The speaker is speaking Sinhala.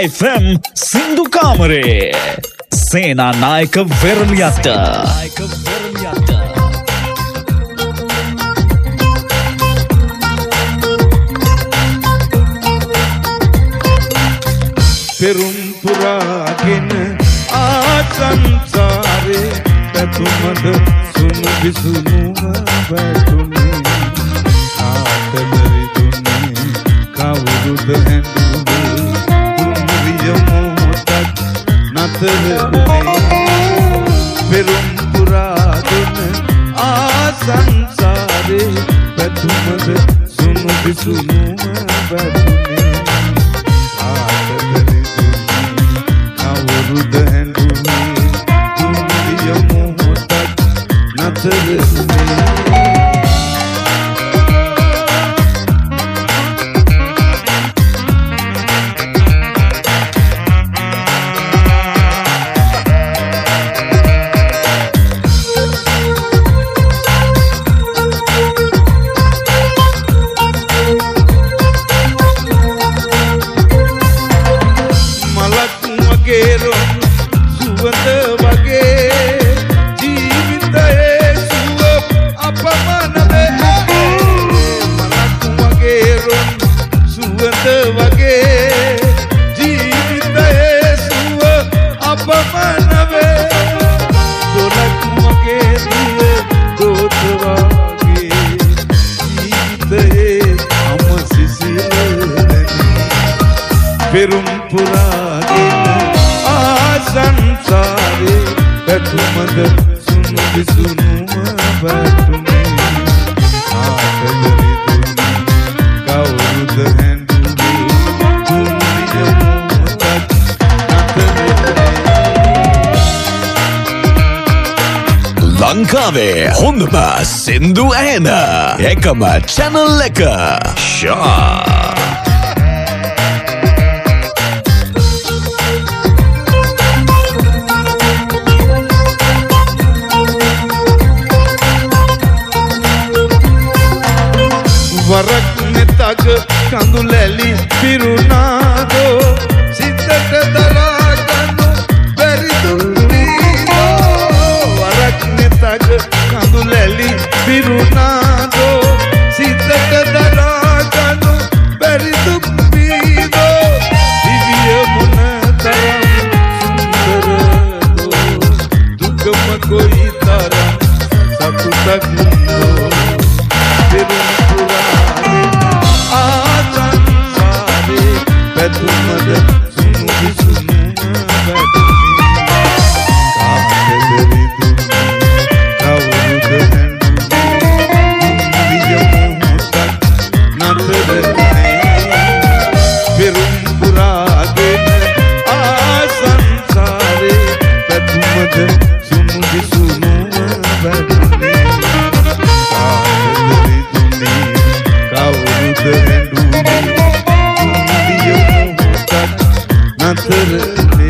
FM සින්දු කාමරේ සේනා නායක වෙරළියට පෙරුම් පුරාගෙන ආසංසාරේ පැතුමද සුණු විසුණුව වැටුනේ ආතලරි දුන්නේ කවුරුද හැඳුනේ දුම්රිය මොහොතක් නතරුනේ පෙරුම් පුරාගෙන ආසංසාරේ පැතුමද සුණු විසුණුව වැටුනේ පෙරුම් පුරාගෙන ආසංසාරේ පැතුමද සුණු විසුණුව වැටුනේ ආතලරි දුන්නේ කවුරුද හැඳුනේ දුම්රිය මොහොතක් ලංකාවේ හොඳම සින්දු ඇහෙන එකම channel එක ෂා වරක් නෙතක කඳුලැලි පිරුණාදෝ සිතට දරා ගන්නු බැරි දුන්නීදෝ වරක් නෙතක කඳුලැලි පිරුණාදෝ සිතට දරා ගන්නු බැරි දුන්නීදෝ දිවිය මොන තරම් සුන්දරදෝ දුකම කොයි තරම් සතුටක් නෝ පෙරුම් පැතුමද සුණු විසුණුව වැටුනේ කාටදරි දුන්නේ කවුරුද හැඳුනේ දුම්රිය මොහොතක් නතරුනේ පෙරුම් පුරාගෙන ආසංසාරේ පැතුමද සුණු විසුණුව වැටුනේ කාටදරි දුන්නේ කවුරුද හැඳුනේ Not